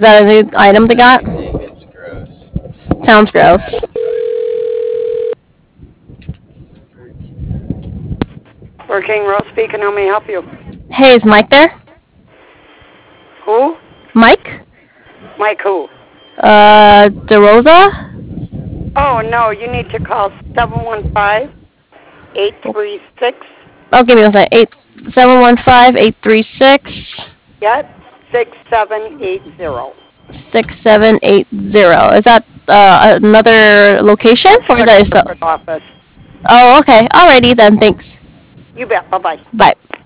that a new item they got? I think it's gross. Sounds gross. Burger King Rose speaking. How may I help you? Hey, is Mike there? Who? Mike? Mike who? DeRosa? Oh, no. You need to call 715-836. Oh, give me one second. 715-836. Yep. 6780. 6780. Is that another location? That's Or is the that corporate office. Oh, okay. Alrighty then. Thanks. You bet. Bye-bye. Bye.